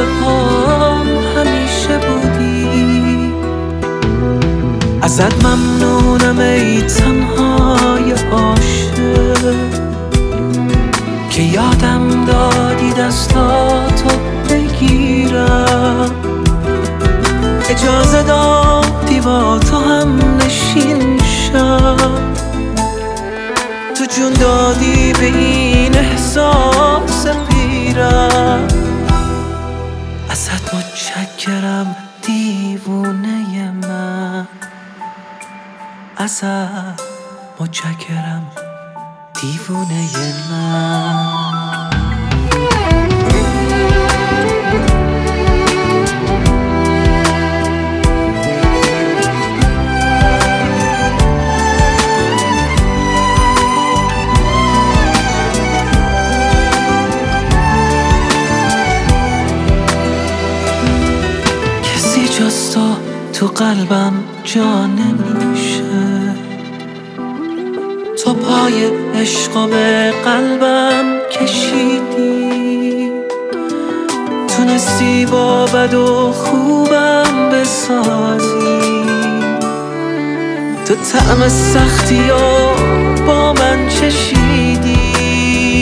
پام همیشه بودی. ازت ممنونم ای تنهای عاشق که یادم دادی دستاتو بگیرم، اجازه دادی با تو هم نشین شم، تو جون دادی به این احساس پیرم. ازت متشکرم دیوونه من، ازت متشکرم دیوونه من. کسی جز تو قلبم جا نمیشه، تو پای عشق به قلبم کشیدی، تونستی با بد و خوبم بسازی، تو طعم سختی و با من چشیدی.